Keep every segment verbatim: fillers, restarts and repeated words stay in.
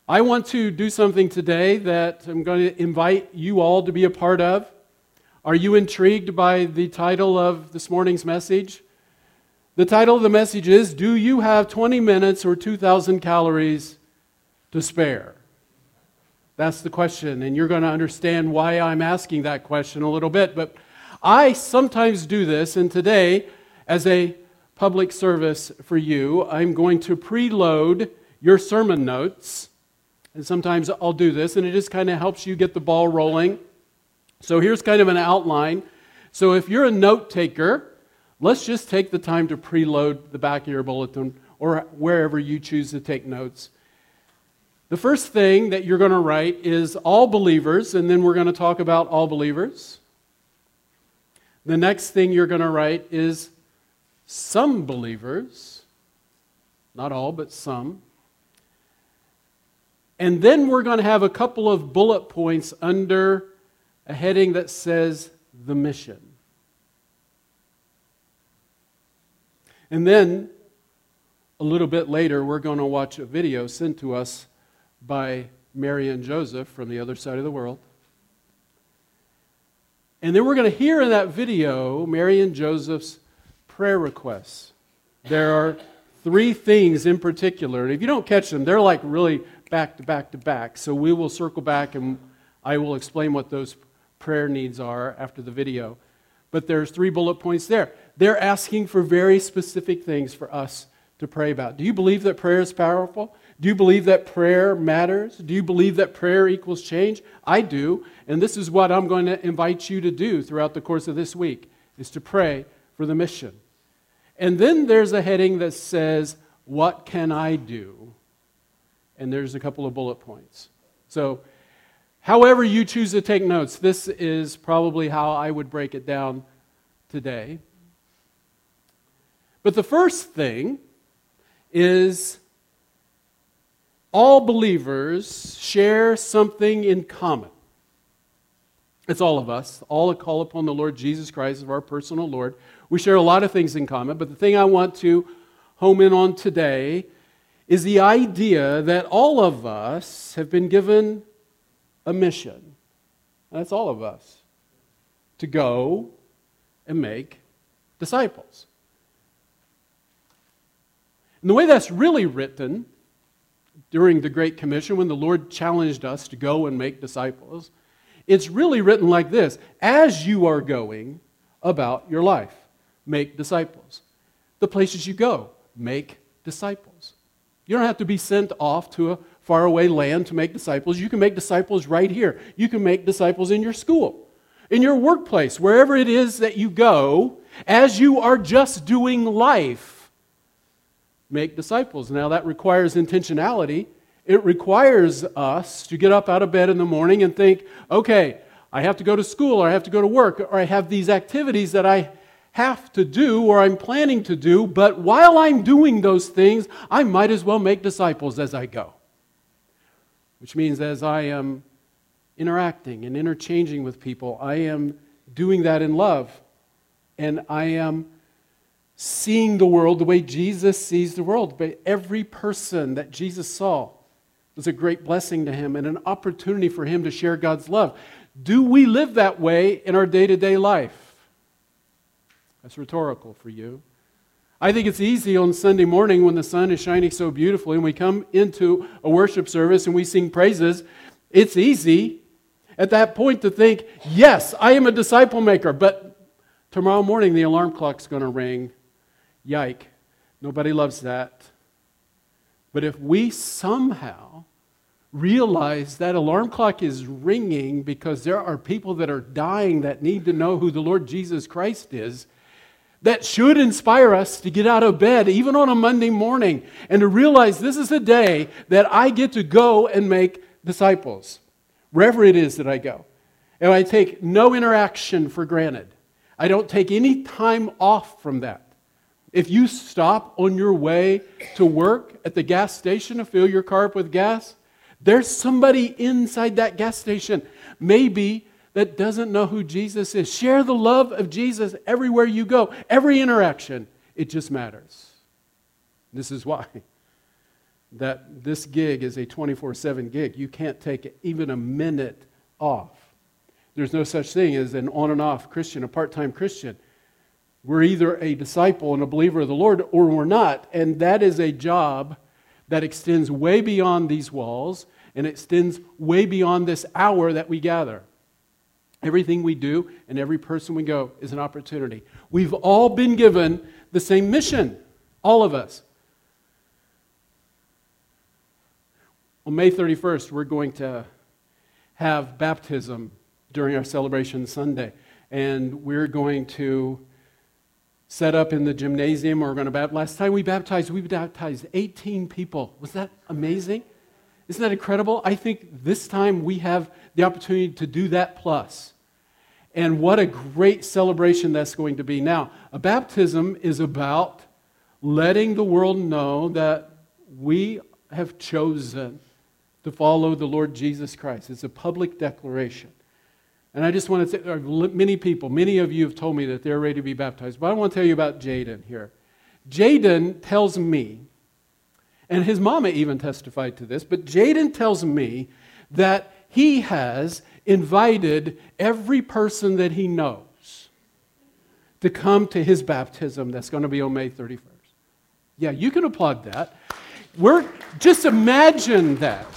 I want to do something today that I'm going to invite you all to be a part of. Are you intrigued by the title of this morning's message? The title of the message is, Do You Have twenty minutes or two thousand calories to spare? That's the question, and you're going to understand why I'm asking that question a little bit. But I sometimes do this, and today, as a public service for you, I'm going to preload your sermon notes. And sometimes I'll do this, and it just kind of helps you get the ball rolling. So here's kind of an outline. So if you're a note taker, let's just take the time to preload the back of your bulletin or wherever you choose to take notes. The first thing that you're going to write is all believers, and then we're going to talk about all believers. The next thing you're going to write is some believers, not all, but some. And then we're going to have a couple of bullet points under a heading that says the mission. And then a little bit later, we're going to watch a video sent to us by Mary and Joseph from the other side of the world. And then we're going to hear in that video Mary and Joseph's prayer requests. There are three things in particular, and if you don't catch them, they're like really back to back to back. So we will circle back and I will explain what those prayer needs are after the video. But there's three bullet points there. They're asking for very specific things for us to pray about. Do you believe that prayer is powerful? Do you believe that prayer matters? Do you believe that prayer equals change? I do, and this is what I'm going to invite you to do throughout the course of this week, is to pray for the mission. And then there's a heading that says, what can I do? And there's a couple of bullet points. So, however you choose to take notes, this is probably how I would break it down today. But the first thing is all believers share something in common. It's all of us, all that call upon the Lord Jesus Christ as our personal Lord. We share a lot of things in common, but the thing I want to home in on today is the idea that all of us have been given a mission. That's all of us. To go and make disciples. And the way that's really written during the Great Commission, when the Lord challenged us to go and make disciples, it's really written like this: as you are going about your life, make disciples. The places you go, make disciples. You don't have to be sent off to a faraway land to make disciples. You can make disciples right here. You can make disciples in your school, in your workplace, wherever it is that you go, as you are just doing life. Make disciples. Now that requires intentionality. It requires us to get up out of bed in the morning and think, okay, I have to go to school, or I have to go to work, or I have these activities that I have to do or I'm planning to do, but while I'm doing those things, I might as well make disciples as I go. Which means as I am interacting and interchanging with people, I am doing that in love. And I am seeing the world the way Jesus sees the world. But every person that Jesus saw was a great blessing to him and an opportunity for him to share God's love. Do we live that way in our day-to-day life? That's rhetorical for you. I think it's easy on Sunday morning when the sun is shining so beautifully and we come into a worship service and we sing praises. It's easy at that point to think, yes, I am a disciple maker, but tomorrow morning the alarm clock's going to ring. Yike. Nobody loves that. But if we somehow realize that alarm clock is ringing because there are people that are dying that need to know who the Lord Jesus Christ is, that should inspire us to get out of bed, even on a Monday morning, and to realize this is a day that I get to go and make disciples, wherever it is that I go. And I take no interaction for granted. I don't take any time off from that. If you stop on your way to work at the gas station to fill your car up with gas, there's somebody inside that gas station, maybe, that doesn't know who Jesus is. Share the love of Jesus everywhere you go. Every interaction, it just matters. This is why that this gig is a twenty-four seven gig. You can't take even a minute off. There's no such thing as an on and off Christian, a part-time Christian. We're either a disciple and a believer of the Lord or we're not. And that is a job that extends way beyond these walls and extends way beyond this hour that we gather. Everything we do and every person we go is an opportunity. We've all been given the same mission, all of us. On May thirty-first, we're going to have baptism during our celebration Sunday. And we're going to set up in the gymnasium. We're going to baptize. Last time we baptized, we baptized eighteen people. Was that amazing? Isn't that incredible? I think this time we have the opportunity to do that plus. And what a great celebration that's going to be. Now, a baptism is about letting the world know that we have chosen to follow the Lord Jesus Christ. It's a public declaration. And I just want to say, many people, many of you have told me that they're ready to be baptized. But I want to tell you about Jaden here. Jaden tells me, and his mama even testified to this, but Jaden tells me that he has invited every person that he knows to come to his baptism that's going to be on May thirty-first. Yeah, you can applaud that. We're just imagine that.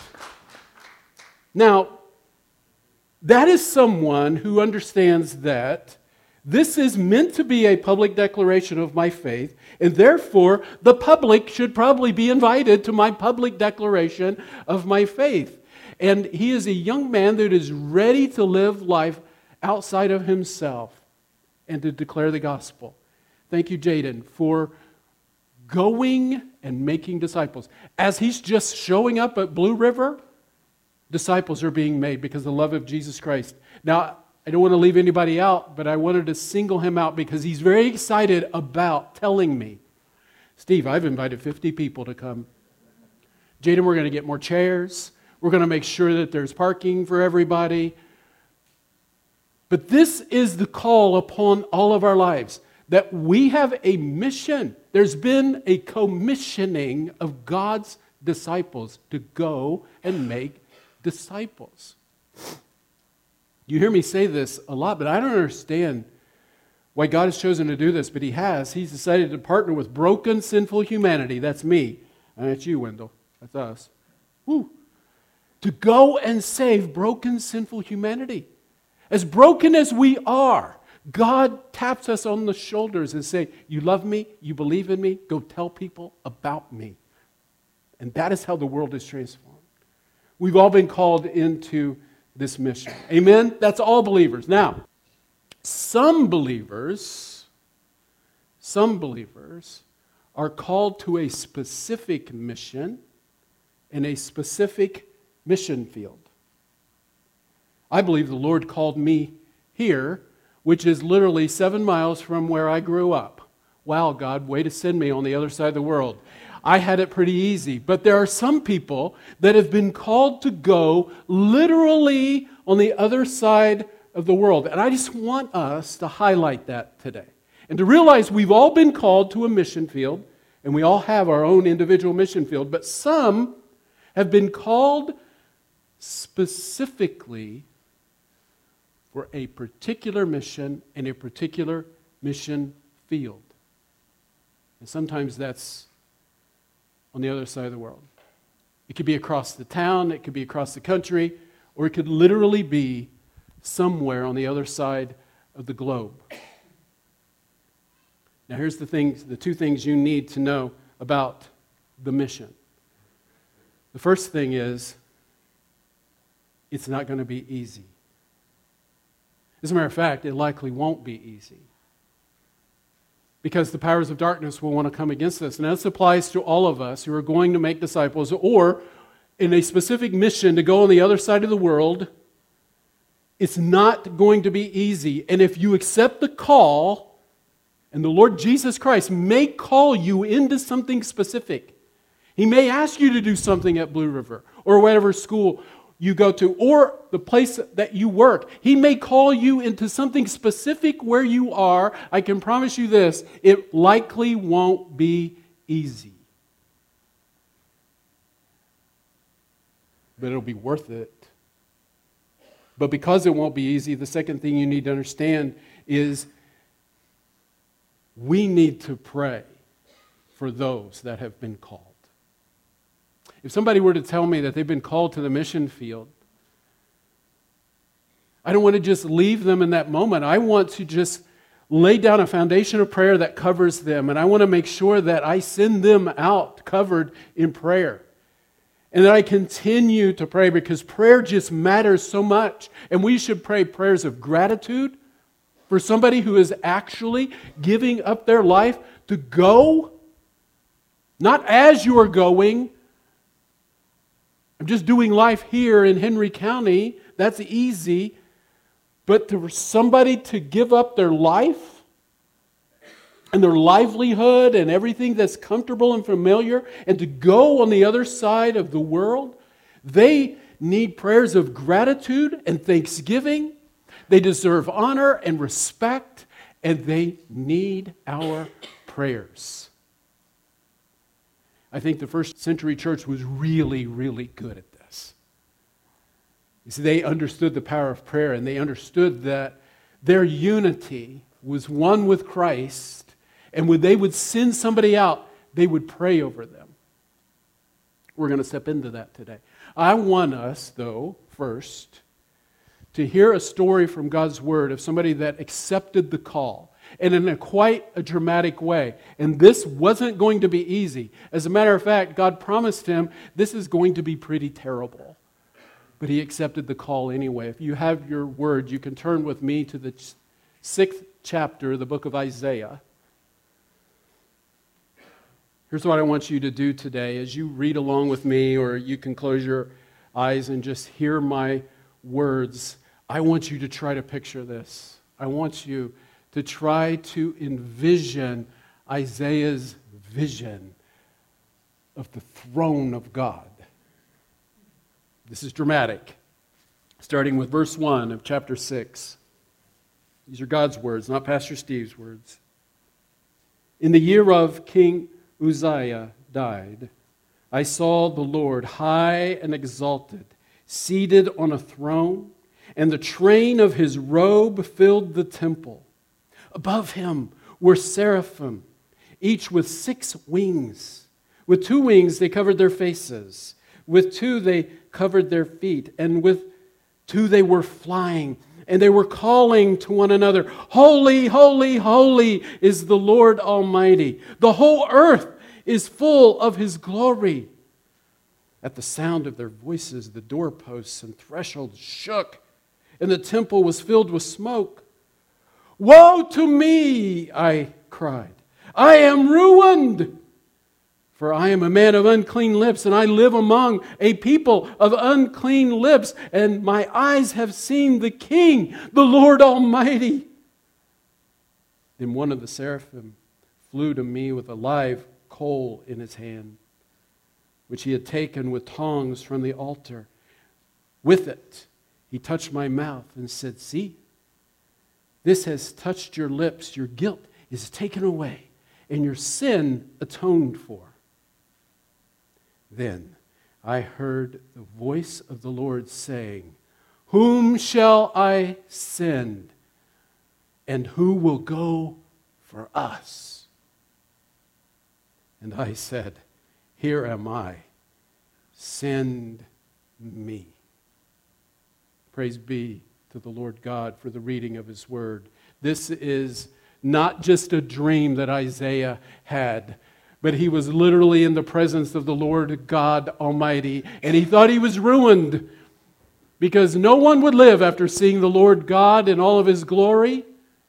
Now, that is someone who understands that this is meant to be a public declaration of my faith, and therefore the public should probably be invited to my public declaration of my faith. And he is a young man that is ready to live life outside of himself and to declare the gospel. Thank you, Jaden, for going and making disciples. As he's just showing up at Blue River, disciples are being made because of the love of Jesus Christ. Now, I don't want to leave anybody out, but I wanted to single him out because he's very excited about telling me, Steve, I've invited fifty people to come. Jaden, we're going to get more chairs. We're going to make sure that there's parking for everybody. But this is the call upon all of our lives, that we have a mission. There's been a commissioning of God's disciples to go and make disciples. You hear me say this a lot, but I don't understand why God has chosen to do this, but He has. He's decided to partner with broken, sinful humanity. That's me. And that's you, Wendell. That's us. Woo. To go and save broken, sinful humanity. As broken as we are, God taps us on the shoulders and says, you love me, you believe in me, go tell people about me. And that is how the world is transformed. We've all been called into this mission. Amen? That's all believers. Now, some believers, some believers are called to a specific mission in a specific mission field. I believe the Lord called me here, which is literally seven miles from where I grew up. Wow, God, way to send me on the other side of the world. I had it pretty easy. But there are some people that have been called to go literally on the other side of the world. And I just want us to highlight that today. And to realize we've all been called to a mission field, and we all have our own individual mission field, but some have been called specifically for a particular mission in a particular mission field. And sometimes that's on the other side of the world. It could be across the town, it could be across the country, or it could literally be somewhere on the other side of the globe. Now here's the things, the two things you need to know about the mission. The first thing is, it's not going to be easy. As a matter of fact, it likely won't be easy. Because the powers of darkness will want to come against us. And this applies to all of us who are going to make disciples or in a specific mission to go on the other side of the world. It's not going to be easy. And if you accept the call, and the Lord Jesus Christ may call you into something specific. He may ask you to do something at Blue River or whatever school you go to, or the place that you work. He may call you into something specific where you are. I can promise you this, it likely won't be easy. but it'll be worth it. But because it won't be easy, the second thing you need to understand is we need to pray for those that have been called. If somebody were to tell me that they've been called to the mission field, I don't want to just leave them in that moment. I want to just lay down a foundation of prayer that covers them, and I want to make sure that I send them out covered in prayer. And that I continue to pray, because prayer just matters so much. And we should pray prayers of gratitude for somebody who is actually giving up their life to go. Not as you are going. I'm just doing life here in Henry County. That's easy. But for somebody to give up their life and their livelihood and everything that's comfortable and familiar, and to go on the other side of the world, they need prayers of gratitude and thanksgiving. They deserve honor and respect, and they need our prayers. I think the first century church was really, really good at this. You see, they understood the power of prayer, and they understood that their unity was one with Christ. And when they would send somebody out, they would pray over them. We're going to step into that today. I want us, though, first, to hear a story from God's Word of somebody that accepted the call, and in a quite a dramatic way. And this wasn't going to be easy. As a matter of fact, God promised him this is going to be pretty terrible. But he accepted the call anyway. If you have your Word, you can turn with me to the sixth chapter of the book of Isaiah. Here's what I want you to do today. As you read along with me, or you can close your eyes and just hear my words, I want you to try to picture this. I want you to try to envision Isaiah's vision of the throne of God. This is dramatic. Starting with verse one of chapter six. These are God's words, not Pastor Steve's words. In the year of King Uzziah died, I saw the Lord high and exalted, seated on a throne, and the train of his robe filled the temple. Above him were seraphim, each with six wings. With two wings they covered their faces, with two they covered their feet, and with two they were flying. And they were calling to one another, Holy, holy, holy is the Lord Almighty. The whole earth is full of His glory. At the sound of their voices, the doorposts and thresholds shook, and the temple was filled with smoke. Woe to me, I cried. I am ruined. For I am a man of unclean lips, and I live among a people of unclean lips, and my eyes have seen the King, the Lord Almighty. Then one of the seraphim flew to me with a live coal in his hand, which he had taken with tongs from the altar. With it, he touched my mouth and said, See, this has touched your lips. Your guilt is taken away, and your sin atoned for. Then I heard the voice of the Lord saying, Whom shall I send? And who will go for us? And I said, Here am I. Send me. Praise be to the Lord God for the reading of His Word. This is not just a dream that Isaiah had, but he was literally in the presence of the Lord God Almighty, and he thought he was ruined because no one would live after seeing the Lord God in all of His glory.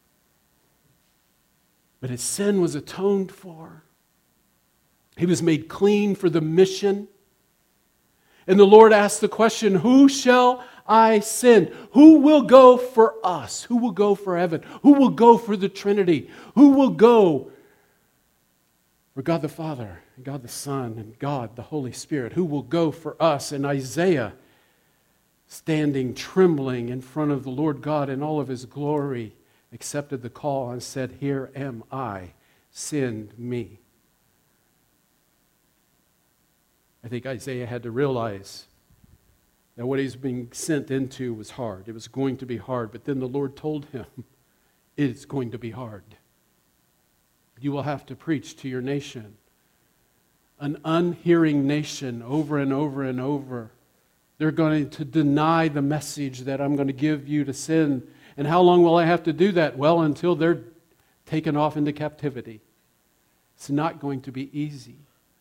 But his sin was atoned for. He was made clean for the mission. And the Lord asked the question, Who shall I send? Who will go for us? Who will go for heaven? Who will go for the Trinity? Who will go for God the Father, and God the Son, and God the Holy Spirit? Who will go for us? And Isaiah, standing trembling in front of the Lord God in all of His glory, accepted the call and said, Here am I, send me. I think Isaiah had to realize that what he's being sent into was hard. It was going to be hard. But then the Lord told him, it's going to be hard. You will have to preach to your nation. An unhearing nation over and over and over. They're going to deny the message that I'm going to give you to send. And how long will I have to do that? Well, until they're taken off into captivity. It's not going to be easy.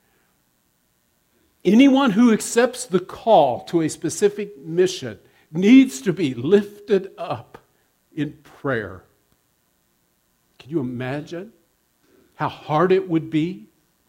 Anyone who accepts the call to a specific mission needs to be lifted up in prayer. Can you imagine how hard it would be?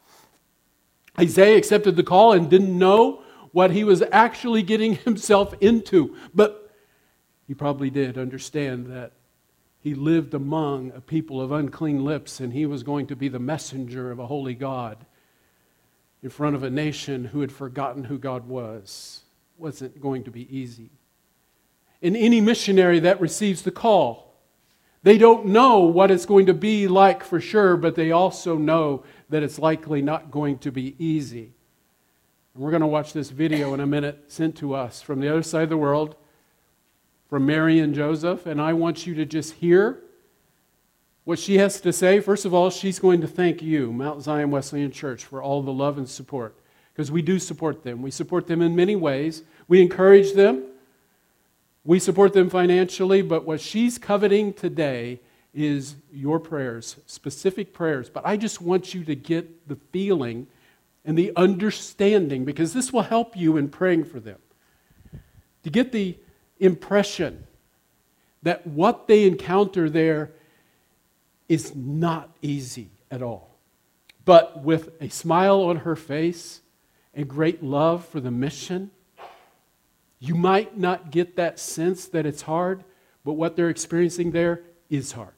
Isaiah accepted the call and didn't know what he was actually getting himself into. But he probably did understand that he lived among a people of unclean lips, and he was going to be the messenger of a holy God in front of a nation who had forgotten who God was. It wasn't going to be easy. And any missionary that receives the call, they don't know what it's going to be like for sure, but they also know that it's likely not going to be easy. And we're going to watch this video in a minute sent to us from the other side of the world, from Mary and Joseph, and I want you to just hear what she has to say. First of all, she's going to thank you, Mount Zion Wesleyan Church, for all the love and support, because we do support them. We support them in many ways. We encourage them. We support them financially, but what she's coveting today is your prayers, specific prayers. But I just want you to get the feeling and the understanding, because this will help you in praying for them, to get the impression that what they encounter there is not easy at all. But with a smile on her face and great love for the mission, you might not get that sense that it's hard, but what they're experiencing there is hard.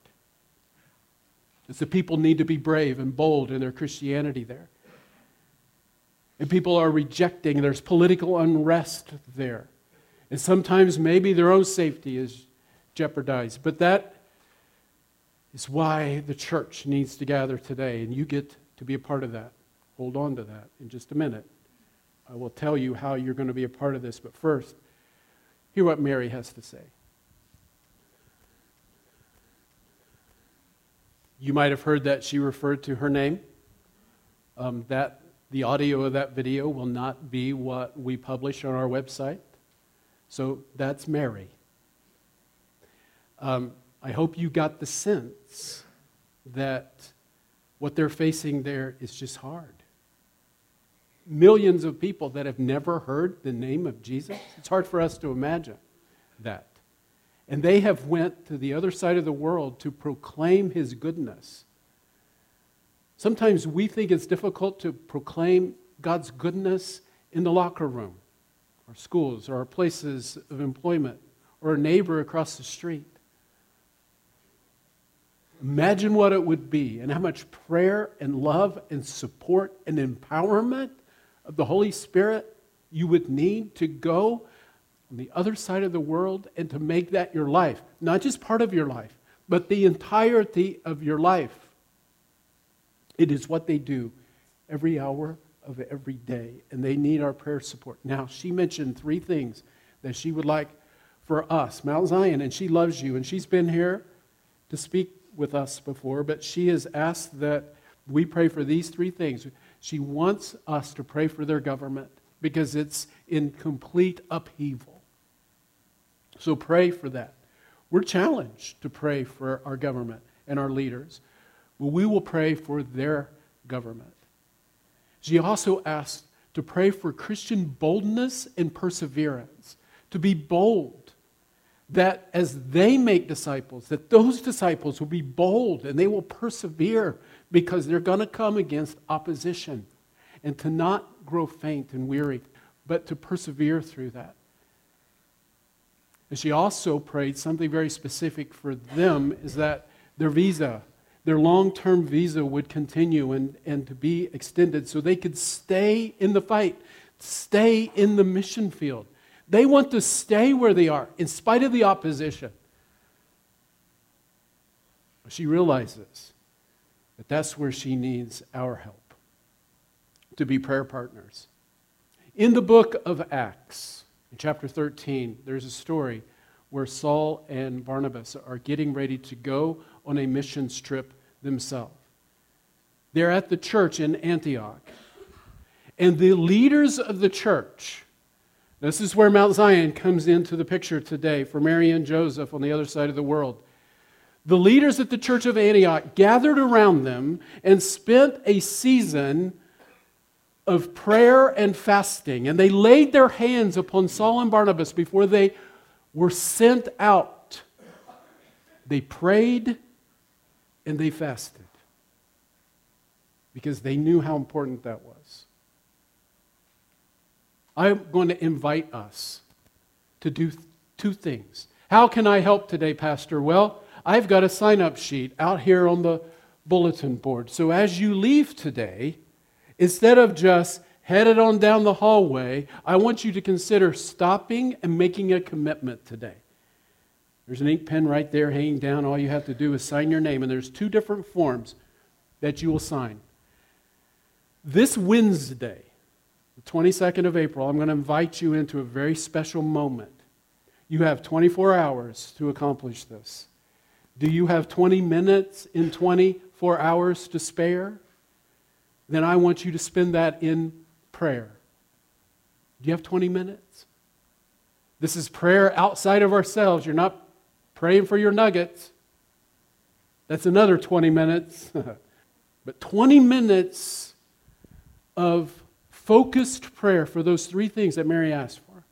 It's the people need to be brave and bold in their Christianity there. And people are rejecting, there's political unrest there. And sometimes maybe their own safety is jeopardized. But that is why the church needs to gather today, and you get to be a part of that. Hold on to that in just a minute. I will tell you how you're going to be a part of this, but first, hear what Mary has to say. You might have heard that she referred to her name. Um, that the audio of that video will not be what we publish on our website. So that's Mary. Um, I hope you got the sense that what they're facing there is just hard. Millions of people that have never heard the name of Jesus, it's hard for us to imagine that. And they have went to the other side of the world to proclaim His goodness. Sometimes we think it's difficult to proclaim God's goodness in the locker room, our schools, or our places of employment, or a neighbor across the street. Imagine what it would be and how much prayer and love and support and empowerment of the Holy Spirit you would need to go on the other side of the world and to make that your life. Not just part of your life, but the entirety of your life. It is what they do every hour of every day, and they need our prayer support. Now, she mentioned three things that she would like for us, Mount Zion, and she loves you, and she's been here to speak with us before, but she has asked that we pray for these three things. She wants us to pray for their government because it's in complete upheaval. So pray for that. We're challenged to pray for our government and our leaders. Well, we will pray for their government. She also asked to pray for Christian boldness and perseverance, to be bold, that as they make disciples, that those disciples will be bold and they will persevere because they're going to come against opposition, and to not grow faint and weary, but to persevere through that. And she also prayed something very specific for them, is that their visa, their long-term visa would continue and, and to be extended so they could stay in the fight, stay in the mission field. They want to stay where they are in spite of the opposition. She realizes that that's where she needs our help, to be prayer partners. In the book of Acts, In chapter thirteen, there's a story where Saul and Barnabas are getting ready to go on a missions trip themselves. They're at the church in Antioch. And the leaders of the church, this is where Mount Zion comes into the picture today for Mary and Joseph on the other side of the world. The leaders at the church of Antioch gathered around them and spent a season of prayer and fasting. And they laid their hands upon Saul and Barnabas before they were sent out. They prayed and they fasted because they knew how important that was. I'm going to invite us to do two things. How can I help today, Pastor? Well, I've got a sign-up sheet out here on the bulletin board. So as you leave today, instead of just headed on down the hallway, I want you to consider stopping and making a commitment today. There's an ink pen right there hanging down. All you have to do is sign your name. And there's two different forms that you will sign. This Wednesday, the twenty-second of April, I'm going to invite you into a very special moment. You have twenty-four hours to accomplish this. Do you have twenty minutes in twenty-four hours to spare? Then I want you to spend that in prayer. Do you have twenty minutes? This is prayer outside of ourselves. You're not praying for your nuggets. That's another twenty minutes. But twenty minutes of focused prayer for those three things that Mary asked for.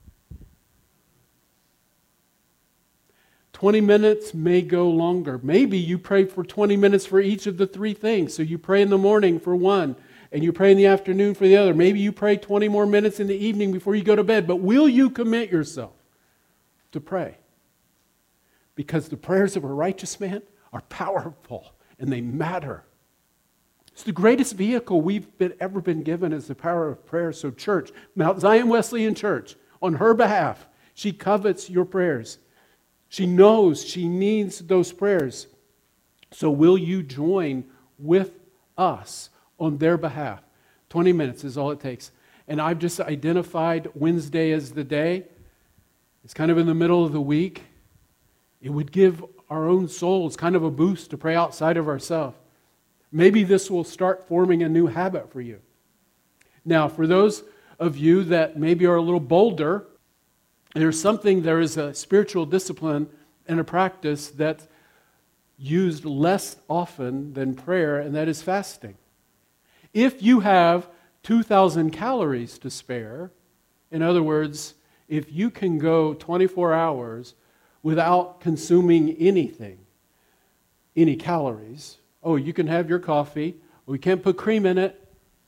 twenty minutes may go longer. Maybe you pray for twenty minutes for each of the three things. So you pray in the morning for one, and you pray in the afternoon for the other. Maybe you pray twenty more minutes in the evening before you go to bed. But will you commit yourself to pray? Because the prayers of a righteous man are powerful and they matter. It's the greatest vehicle we've been, ever been given is the power of prayer. So church, Mount Zion Wesleyan Church, on her behalf, she covets your prayers. She knows she needs those prayers. So will you join with us on their behalf? twenty minutes is all it takes. And I've just identified Wednesday as the day. It's kind of in the middle of the week. It would give our own souls kind of a boost to pray outside of ourselves. Maybe this will start forming a new habit for you. Now, for those of you that maybe are a little bolder, there's something, there is a spiritual discipline and a practice that's used less often than prayer, and that is fasting. If you have two thousand calories to spare, in other words, if you can go twenty-four hours without consuming anything, any calories, oh, you can have your coffee. We can't put cream in it.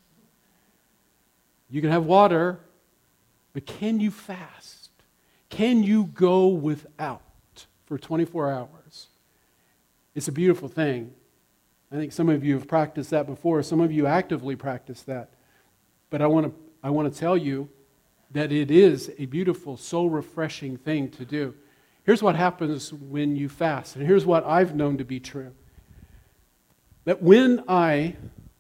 You can have water. But can you fast? Can you go without for twenty-four hours? It's a beautiful thing. I think some of you have practiced that before. Some of you actively practice that. But I want to I want to tell you that it is a beautiful, soul-refreshing thing to do. Here's what happens when you fast, and here's what I've known to be true. That when I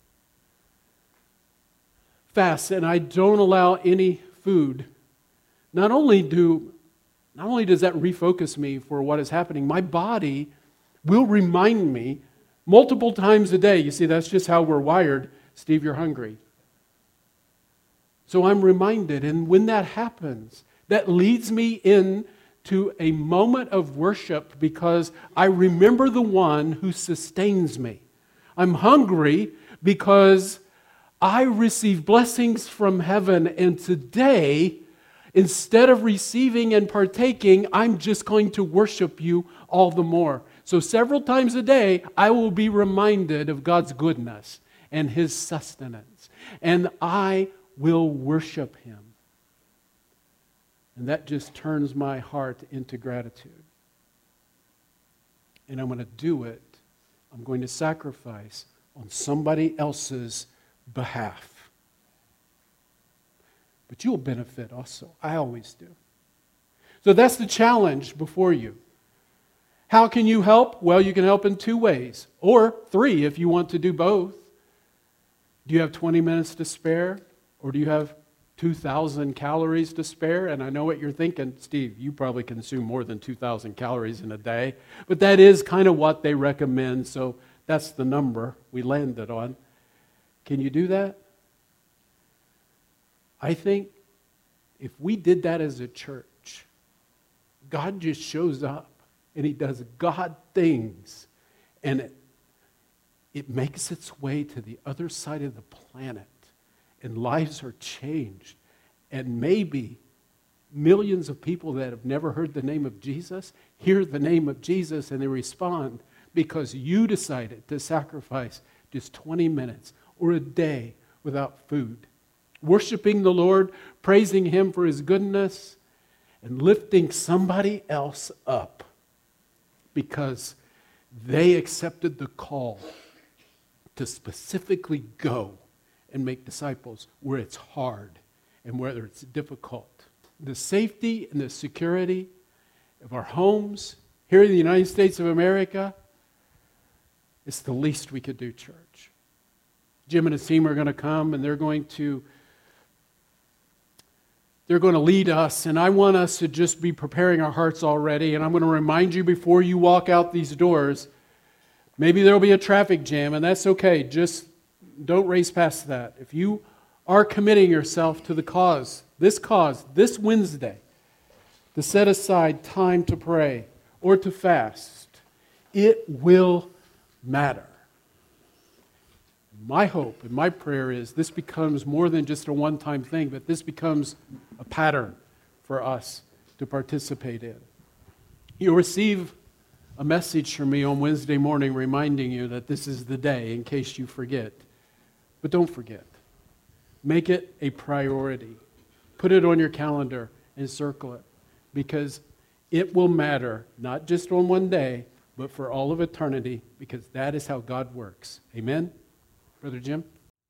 fast and I don't allow any food, not only do not only does that refocus me for what is happening, my body will remind me multiple times a day. You see, that's just how we're wired. Steve, you're hungry. So I'm reminded, and when that happens, that leads me in to a moment of worship because I remember the one who sustains me. I'm hungry because I receive blessings from heaven, and today, instead of receiving and partaking, I'm just going to worship you all the more. So several times a day, I will be reminded of God's goodness and His sustenance, and I will worship Him. And that just turns my heart into gratitude. And I'm going to do it. I'm going to sacrifice on somebody else's behalf. But you'll benefit also. I always do. So that's the challenge before you. How can you help? Well, you can help in two ways, or three if you want to do both. Do you have twenty minutes to spare, or do you have two thousand calories to spare. And I know what you're thinking, Steve, you probably consume more than two thousand calories in a day. But that is kind of what they recommend, so that's the number we landed on. Can you do that? I think if we did that as a church, God just shows up and he does God things, and it, it makes its way to the other side of the planet, and lives are changed, and maybe millions of people that have never heard the name of Jesus hear the name of Jesus and they respond because you decided to sacrifice just twenty minutes or a day without food, worshiping the Lord, praising him for his goodness, and lifting somebody else up because they accepted the call to specifically go and make disciples where it's hard and where it's difficult. The safety and the security of our homes here in the United States of America is the least we could do, church. Jim and his team are going to come and they're going to they're going to lead us, and I want us to just be preparing our hearts already, and I'm going to remind you before you walk out these doors, maybe there'll be a traffic jam, and that's okay. Just don't race past that. If you are committing yourself to the cause, this cause, this Wednesday, to set aside time to pray or to fast, it will matter. My hope and my prayer is this becomes more than just a one-time thing, but this becomes a pattern for us to participate in. You'll receive a message from me on Wednesday morning reminding you that this is the day in case you forget. But don't forget. Make it a priority. Put it on your calendar and circle it, because it will matter not just on one day, but for all of eternity, because that is how God works. Amen? Brother Jim?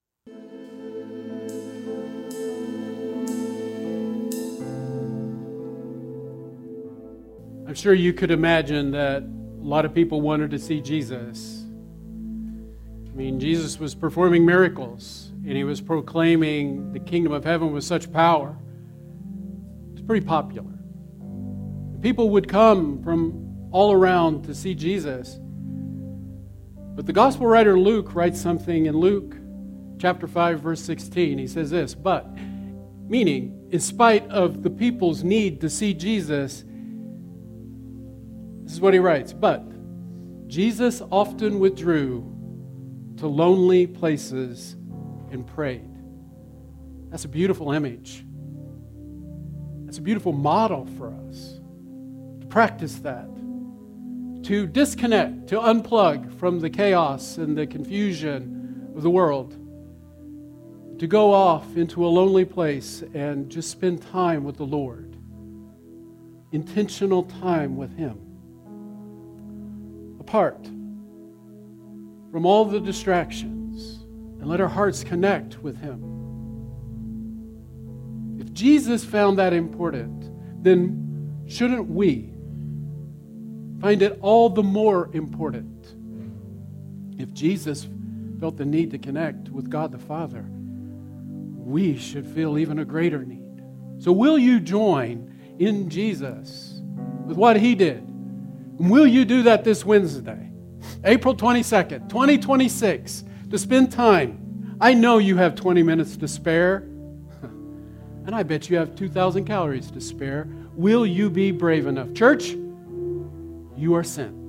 I'm sure you could imagine that a lot of people wanted to see Jesus. I mean, Jesus was performing miracles, and he was proclaiming the kingdom of heaven with such power. It's pretty popular. People would come from all around to see Jesus. But the gospel writer Luke writes something in Luke chapter five, verse sixteen. He says this, but, meaning, in spite of the people's need to see Jesus, this is what he writes, but Jesus often withdrew to lonely places and prayed. That's a beautiful image. That's a beautiful model for us to practice that. To disconnect, to unplug from the chaos and the confusion of the world. To go off into a lonely place and just spend time with the Lord. Intentional time with Him. Apart from all the distractions, and let our hearts connect with Him. If Jesus found that important, then shouldn't we find it all the more important? If Jesus felt the need to connect with God the Father, we should feel even a greater need. So will you join in Jesus with what He did? Will you do that this Wednesday, April twenty-second, twenty twenty-six, to spend time? I know you have twenty minutes to spare, and I bet you have two thousand calories to spare. Will you be brave enough? Church, you are sent.